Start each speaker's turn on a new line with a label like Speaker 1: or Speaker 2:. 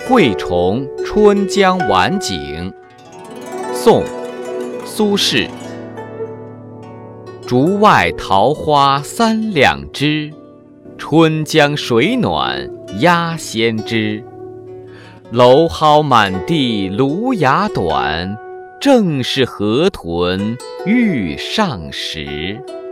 Speaker 1: 惠崇春江晚景，宋·苏轼。竹外桃花三两枝，春江水暖鸭先知。蒌蒿满地芦芽短，正是河豚欲上时。